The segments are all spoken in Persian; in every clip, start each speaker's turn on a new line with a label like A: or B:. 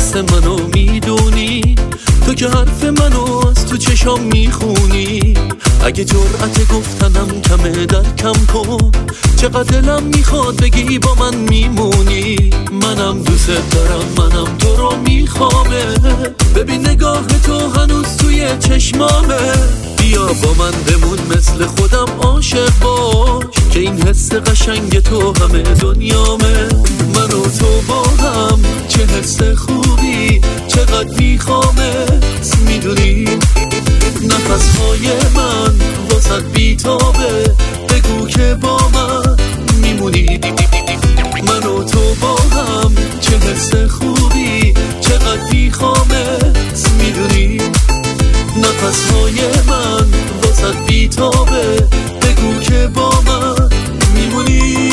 A: حس منو میدونی، تو که حرف منو از تو چشام میخونی. اگه جرأت گفتنم کمه درکم کن، چقدر دلم میخواد بگی با من میمونی. منم دوست دارم، منم تو رو میخوامه، ببین نگاه تو هنوز توی چشمامه. بیا با من بمون مثل خودم عاشق باش، که این حس قشنگ تو همه دنیامه. من و تو با هم چه حس خوبی، چقدر میخوامه میدونی. نفسهای من واسد بیتابه، بگو که با من میمونی. من و تو با هم چه حس خوبی، چقدر میخوامه میدونی. نفسهای من واسد بیتابه، بگو که با من میمونی.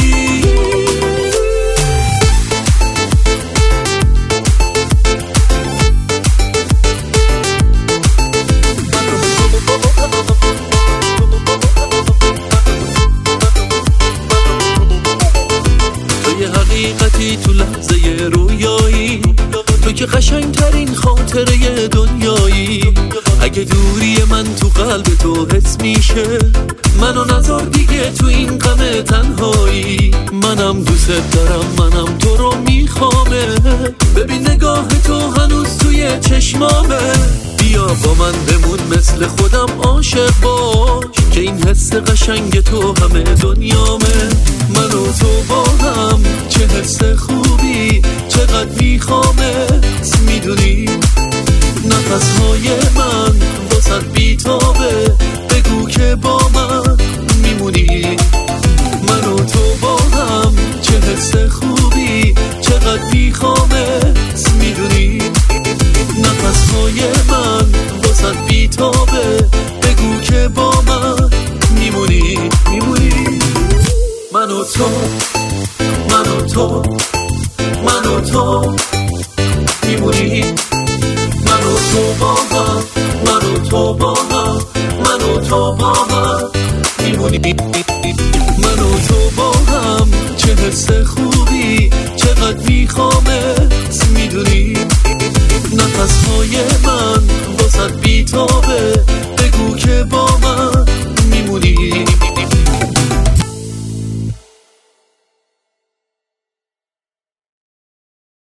A: حقیقتی تو لحظه رویایی، تو که قشنگترین خاطره دنیایی. اگه دوری من تو قلب تو حس میشه، منو نذار دیگه تو این غم تنهایی. منم دوست دارم، منم تو رو میخوامه، ببین نگاه تو هنوز توی چشمامه. بیا با من بمون مثل خودم عاشق باش، که این حس قشنگ تو همه دنیامه. من و تو با هم چه حس خوبی، چقدر میخوامه میدونی. نفسهای من واسد بیتابه، بگو که با من میمونی. من و تو با هم چه حس خوبی، چقدر میخوامه میدونی. نفسهای من واسد بیتابه، بگو که با من میمونی. من و تو، من و تو، من و تو میمونی. من و تو با هم، من و تو با هم، من و تو با هم میمونی. من و تو با هم چه حس خوبی، چقدر میخوامه